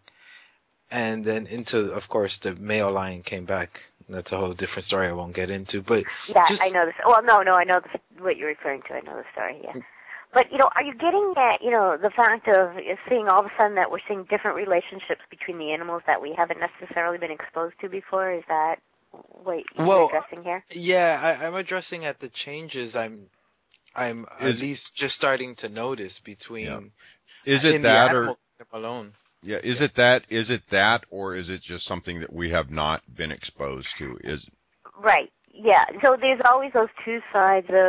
And then into, of course, the male lion came back. That's a whole different story I won't get into, but Yeah, just, I know this. Well, no, no, I know this, what you're referring to. I know the story. Yeah, but you know, are you getting at you know the fact of seeing all of a sudden that we're seeing different relationships between the animals that we haven't necessarily been exposed to before? Is that what you're Well, addressing here? yeah, I, I'm addressing at the changes I'm I'm at Is least just starting to notice yeah. between Is it in the that or animal kingdom alone. yeah, is Yeah. it that is it that or is it just something that we have not been exposed to? Is Right. Yeah. So there's always those two sides of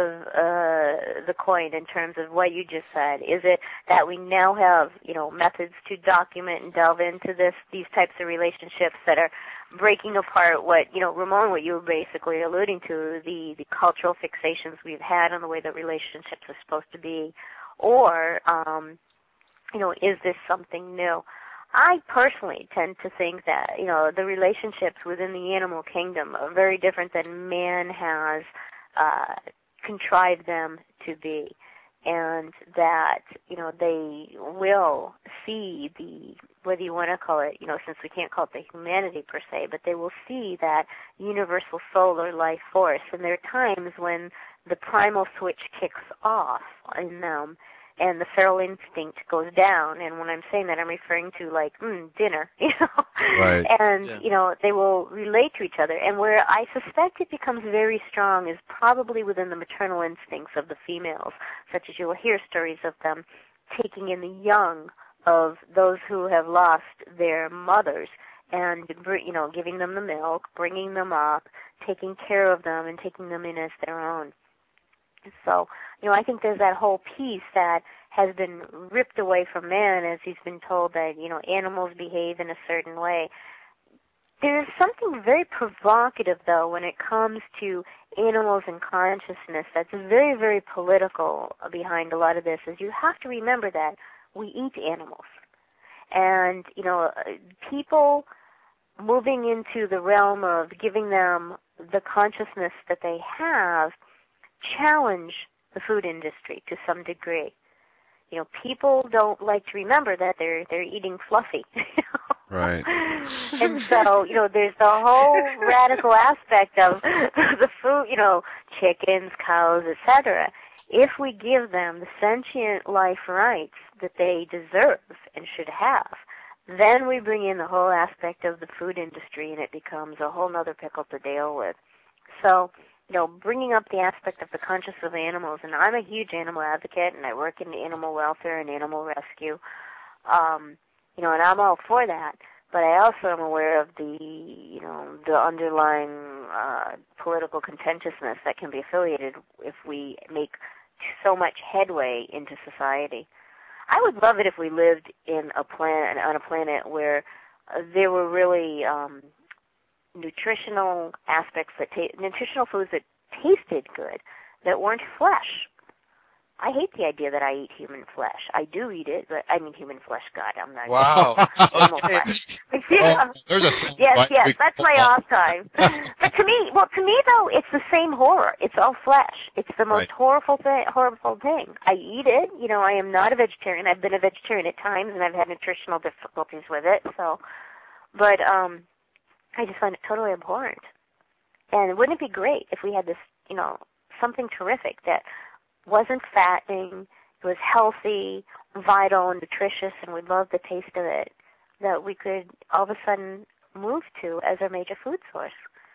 uh, the coin in terms of what you just said. Is it that we now have, you know, methods to document and delve into this, these types of relationships that are breaking apart what, you know, Ramon, what you were basically alluding to, the, the cultural fixations we've had on the way that relationships are supposed to be, or, um, you know, is this something new? I personally tend to think that, you know, the relationships within the animal kingdom are very different than man has uh, contrived them to be, and that, you know, they will see the, whether you want to call it, you know, since we can't call it the humanity per se, but they will see that universal soul or life force, and there are times when the primal switch kicks off in them, and the feral instinct goes down. And when I'm saying that, I'm referring to like mm, dinner, you know. Right. And Yeah. you know, they will relate to each other. And where I suspect it becomes very strong is probably within the maternal instincts of the females, such as you will hear stories of them taking in the young of those who have lost their mothers, and you know, giving them the milk, bringing them up, taking care of them, and taking them in as their own. So, you know, I think there's that whole piece that has been ripped away from man as he's been told that, you know, animals behave in a certain way. There's something very provocative, though, when it comes to animals and consciousness that's very, very political behind a lot of this, is you have to remember that we eat animals. And, you know, people moving into the realm of giving them the consciousness that they have challenge the food industry to some degree. You know, people don't like to remember that they're they're eating fluffy. You know? Right. And so, you know, there's the whole radical aspect of the food, you know, chickens, cows, et cetera. If we give them the sentient life rights that they deserve and should have, then we bring in the whole aspect of the food industry, and it becomes a whole other pickle to deal with. So, you know, bringing up the aspect of the consciousness of animals, and I'm a huge animal advocate, and I work in animal welfare and animal rescue, um, you know, and I'm all for that. But I also am aware of the, you know, the underlying uh, political contentiousness that can be affiliated if we make so much headway into society. I would love it if we lived in a planet on a planet where uh, there were really um, nutritional aspects that ta- nutritional foods that tasted good, that weren't flesh. I hate the idea that I eat human flesh. I do eat it, but I mean human flesh. God, I'm not. Wow. Animal flesh. Oh, there's a yes, yes, that's my off time. But to me, well, to me though, it's the same horror. It's all flesh. It's the most Right. horrible thing. Horrible thing. I eat it. You know, I am not a vegetarian. I've been a vegetarian at times, and I've had nutritional difficulties with it. So, but um, I just find it totally abhorrent. And wouldn't it be great if we had this, you know, something terrific that wasn't fattening, it was healthy, vital, and nutritious, and we loved the taste of it, that we could all of a sudden move to as our major food source.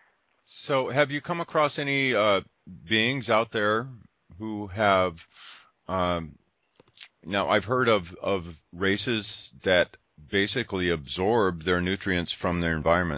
So, have you come across any uh, beings out there who have? Um, now, I've heard of of races that basically absorb their nutrients from their environment.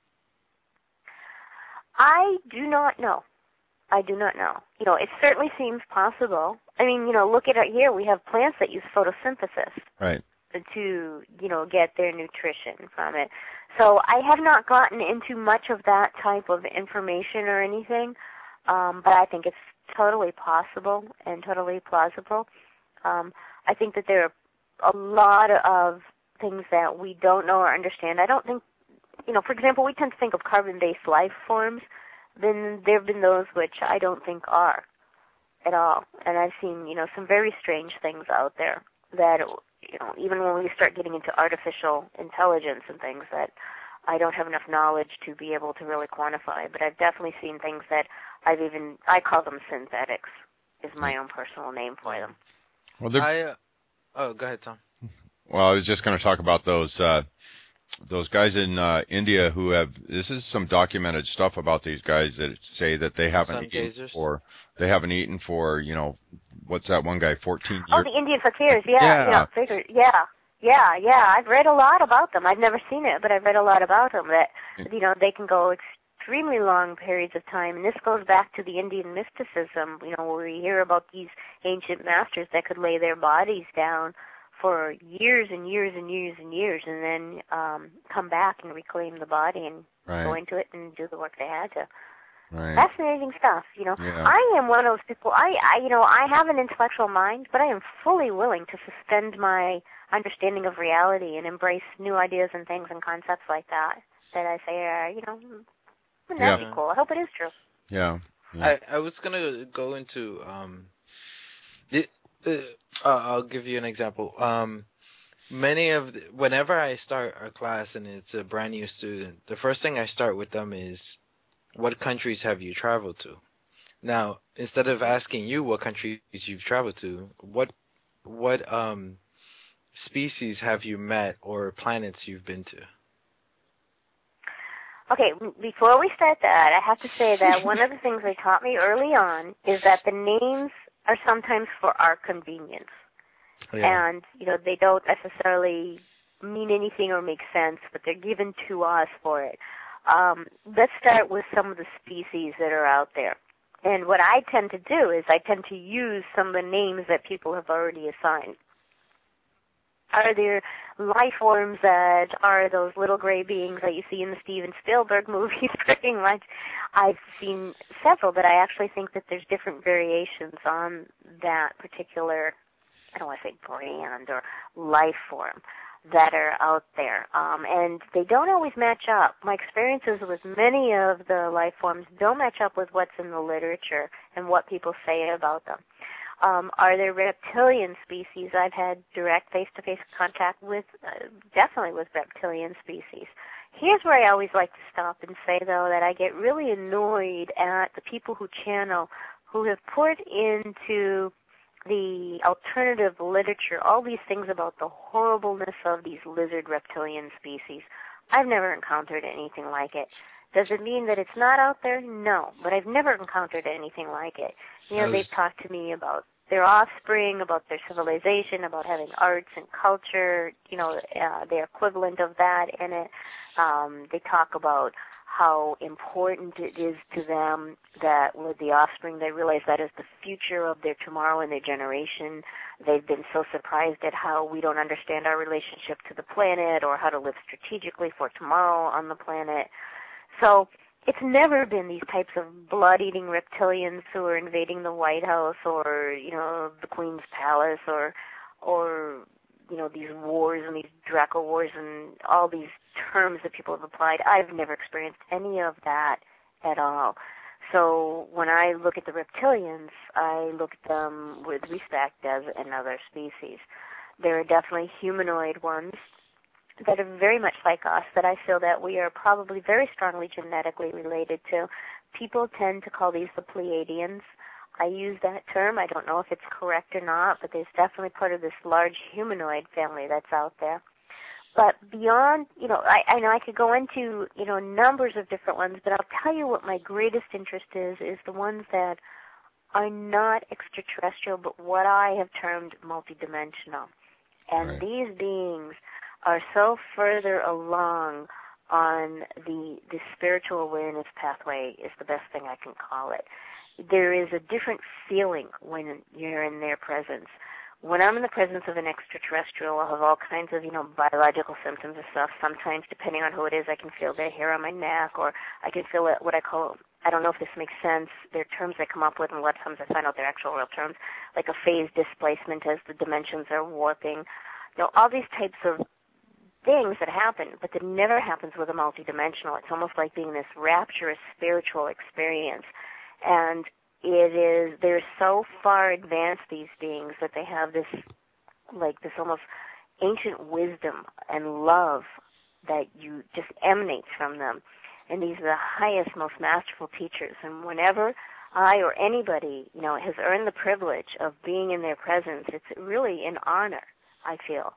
I do not know. I do not know. You know, it certainly seems possible. I mean, you know, look at it here. We have plants that use photosynthesis Right. to, you know, get their nutrition from it. So I have not gotten into much of that type of information or anything, um, but I think it's totally possible and totally plausible. Um, I think that there are a lot of things that we don't know or understand. I don't think, you know, for example, we tend to think of carbon-based life forms. Then there have been those which I don't think are at all. And I've seen, you know, some very strange things out there that, you know, even when we start getting into artificial intelligence and things that I don't have enough knowledge to be able to really quantify. But I've definitely seen things that I've even, I call them synthetics, is my own personal name for them. Well, they're- I, uh, oh, go ahead, Tom. well, I was just going to talk about those uh, those guys in uh, India who have. This is some documented stuff about these guys that say that they haven't Sun eaten gazers? for they haven't eaten for you know what's that one guy fourteen Oh, years. the Indian fakirs, yeah, Yeah. you know, figure, yeah, yeah, yeah. I've read a lot about them. I've never seen it, but I've read a lot about them. That you know they can go extremely long periods of time, and this goes back to the Indian mysticism. You know, where we hear about these ancient masters that could lay their bodies down for years and years and years and years, and then um, come back and reclaim the body and Right. go into it and do the work they had to. Right. Fascinating stuff, you know. Yeah. I am one of those people. I, I, you know, I have an intellectual mind, but I am fully willing to suspend my understanding of reality and embrace new ideas and things and concepts like that. That I say, uh, you know, wouldn't that Yeah. be cool? I hope it is true. Yeah. Yeah. I, I was gonna go into um, it, uh, uh, I'll give you an example. Um, many of the, whenever I start a class and it's a brand new student, the first thing I start with them is, what countries have you traveled to? Now, instead of asking you what countries you've traveled to, what what um species have you met or planets you've been to? Okay, before we start that, I have to say that one of the things they taught me early on is that the names are sometimes for our convenience. Yeah. And, you know, they don't necessarily mean anything or make sense, but they're given to us for it. Um, let's start with some of the species that are out there. And what I tend to do is I tend to use some of the names that people have already assigned. Are there life forms that are those little gray beings that you see in the Steven Spielberg movies pretty much? I've seen several, but I actually think that there's different variations on that particular, I don't want to say brand or life form that are out there. Um, and they don't always match up. My experiences with many of the life forms don't match up with what's in the literature and what people say about them. Um, are there reptilian species? I've had direct face-to-face contact with, uh, definitely with reptilian species. Here's where I always like to stop and say, though, that I get really annoyed at the people who channel, who have put into the alternative literature all these things about the horribleness of these lizard reptilian species. I've never encountered anything like it. Does it mean that it's not out there? No, but I've never encountered anything like it. You know, was... they've talked to me about their offspring, about their civilization, about having arts and culture, you know, uh, their equivalent of that in it. Um, they talk about how important it is to them that with the offspring, they realize that is the future of their tomorrow and their generation. They've been so surprised at how we don't understand our relationship to the planet or how to live strategically for tomorrow on the planet. So it's never been these types of blood-eating reptilians who are invading the White House or, you know, the Queen's Palace or, or, you know, these wars and these Draco wars and all these terms that people have applied. I've never experienced any of that at all. So when I look at the reptilians, I look at them with respect as another species. There are definitely humanoid ones that are very much like us, that I feel that we are probably very strongly genetically related to. People tend to call these the Pleiadians. I use that term. I don't know if it's correct or not, but there's definitely part of this large humanoid family that's out there. But beyond, you know, I, I know I could go into, you know, numbers of different ones, but I'll tell you what my greatest interest is, is the ones that are not extraterrestrial, but what I have termed multidimensional. And Right. these beings are so further along on the the spiritual awareness pathway is the best thing I can call it. There is a different feeling when you're in their presence. When I'm in the presence of an extraterrestrial, I'll have all kinds of, you know, biological symptoms and stuff. Sometimes, depending on who it is, I can feel their hair on my neck, or I can feel what I call, I don't know if this makes sense, they're terms I come up with, and a lot of times I find out they're actual real terms, like a phase displacement as the dimensions are warping. You know, all these types of things that happen, but that never happens with a multidimensional. It's almost like being this rapturous spiritual experience. And it is, they're so far advanced, these beings, that they have this, like this almost ancient wisdom and love that you just emanates from them. And these are the highest, most masterful teachers. And whenever I or anybody, you know, has earned the privilege of being in their presence, it's really an honor, I feel,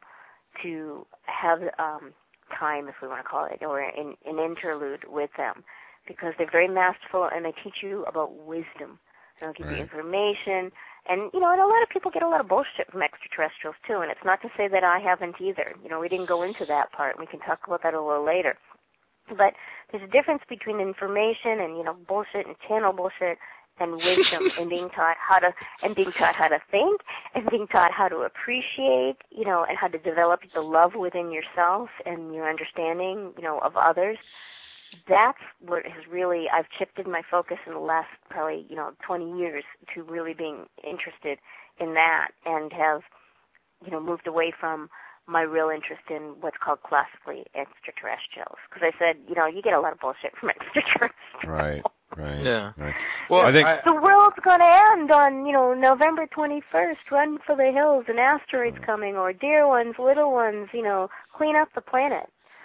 to have um, time, if we want to call it, or an, an interlude with them, because they're very masterful and they teach you about wisdom. They'll give Right. you information, and you know, and a lot of people get a lot of bullshit from extraterrestrials too. And it's not to say that I haven't either. You know, we didn't go into that part. We can talk about that a little later. But there's a difference between information and, you know, bullshit and channel bullshit and wisdom, and being taught how to and being taught how to think, and being taught how to appreciate, you know, and how to develop the love within yourself and your understanding, you know, of others. That's what has really, I've shifted my focus in the last probably, you know, twenty years to really being interested in that, and have, you know, moved away from my real interest in what's called classically extraterrestrials. Because I said, you know, you get a lot of bullshit from extraterrestrials. Right, right. Yeah. Right. Well, I think I, The world's going to end on, you know, November twenty-first. Run for the hills, an asteroid's coming, or dear ones, little ones, you know, clean up the planet.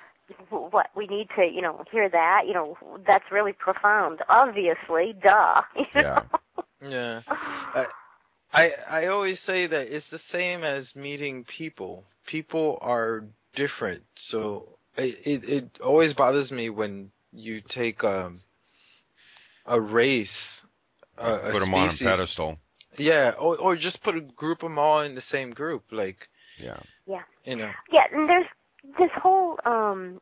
What, we need to, you know, hear that? You know, that's really profound. Obviously, duh. You know? yeah. yeah. I, I I always say that it's the same as meeting people. People are different, so it it, it always bothers me when you take um, a race, a, a Put them on a species, pedestal. yeah, or or just put a group them all in the same group, like Yeah. Yeah. you know. Yeah, and there's this whole um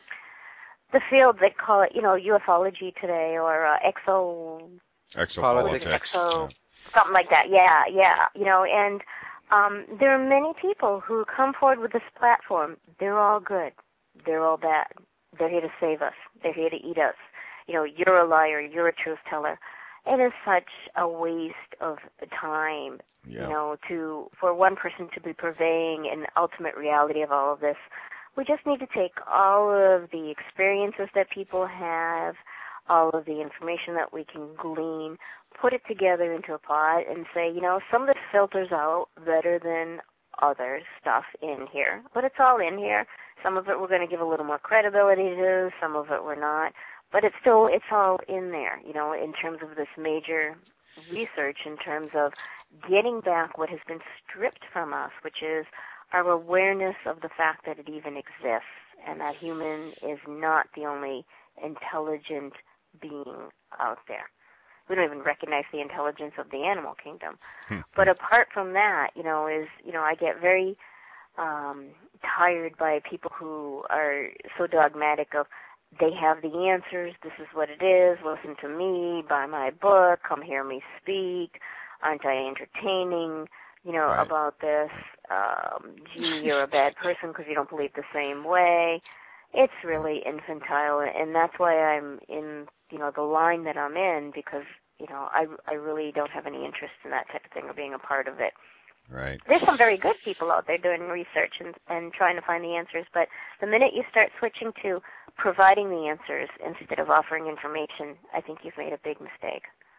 the field they call it, you know, ufology today, or uh, exo Exopolitics. exo Yeah. something like that. Yeah, yeah, you know, and um there are many people who come forward with this platform. They're all good. They're all bad. They're here to save us. They're here to eat us. You know, you're a liar. You're a truth teller. It is such a waste of time, Yeah. you know, to for one person to be purveying an ultimate reality of all of this. We just need to take all of the experiences that people have, all of the information that we can glean, put it together into a pot and say, you know, some of this filters out better than other stuff in here. But it's all in here. Some of it we're going to give a little more credibility to, some of it we're not. But it's still, it's all in there, you know, in terms of this major research, in terms of getting back what has been stripped from us, which is our awareness of the fact that it even exists and that human is not the only intelligent being out there. We don't even recognize the intelligence of the animal kingdom. But apart from that, you know, is, you know, I get very um, tired by people who are so dogmatic of, they have the answers, this is what it is, listen to me, buy my book, come hear me speak, aren't I entertaining, you know, Right. about this, um, gee, you're a bad person because you don't believe the same way. It's really infantile, and that's why I'm in, you know, the line that I'm in, because, you know, I, I really don't have any interest in that type of thing or being a part of it. Right. There's some very good people out there doing research and, and trying to find the answers, but the minute you start switching to providing the answers instead of offering information, I think you've made a big mistake.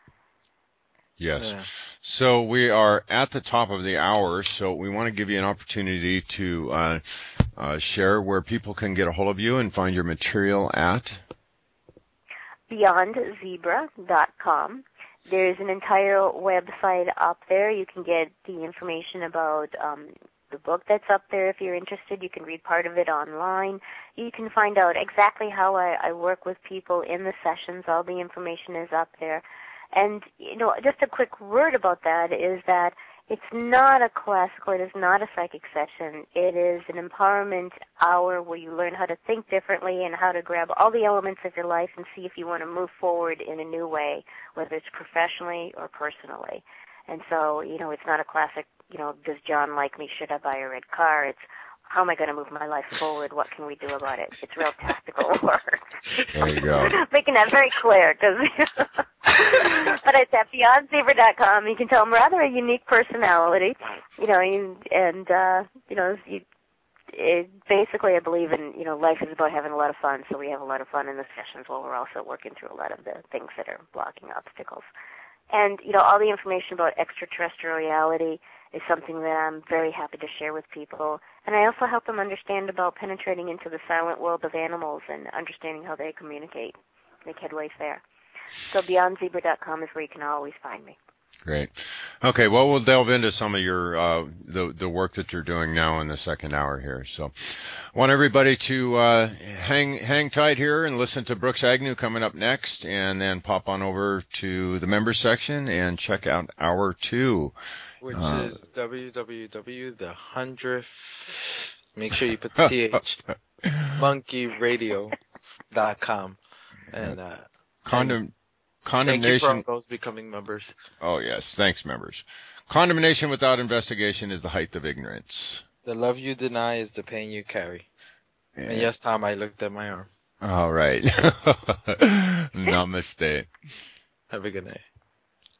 Yes. Yeah. So we are at the top of the hour, so we want to give you an opportunity to uh, uh, share where people can get a hold of you and find your material at. beyond zebra dot com. There's an entire website up there. You can get the information about um, the book that's up there if you're interested. You can read part of it online. You can find out exactly how I, I work with people in the sessions. All the information is up there. And, you know, just a quick word about that is that it's not a classical, it is not a psychic session. It is an empowerment hour where you learn how to think differently and how to grab all the elements of your life and see if you want to move forward in a new way, whether it's professionally or personally. And so, you know, it's not a classic, you know, does John like me? Should I buy a red car? It's, how am I going to move my life forward? What can we do about it? It's real tactical work. There you go. Making that very clear, because but it's at beyond zebra dot com. You can tell I'm rather a unique personality, you know, and, and uh, you know, you, it, basically I believe in, you know, life is about having a lot of fun, so we have a lot of fun in the sessions while we're also working through a lot of the things that are blocking obstacles. And, you know, all the information about extraterrestrial reality is something that I'm very happy to share with people. And I also help them understand about penetrating into the silent world of animals and understanding how they communicate, make headways there. So beyond zebra dot com is where you can always find me. Great. Okay, well, we'll delve into some of your uh, the the work that you're doing now in the second hour here. So, I want everybody to uh, hang hang tight here and listen to Brooks Agnew coming up next, and then pop on over to the members section and check out hour two, Which uh, is w w w dot the hundredth, make sure you put the T H, monkey radio dot com. And, uh, condom, and condemnation. thank you for all those becoming members. Oh, yes. Thanks, members. Condemnation without investigation is the height of ignorance. The love you deny is the pain you carry. Yeah. And yes, Tom, I looked at my arm. All right. Namaste. Have a good night.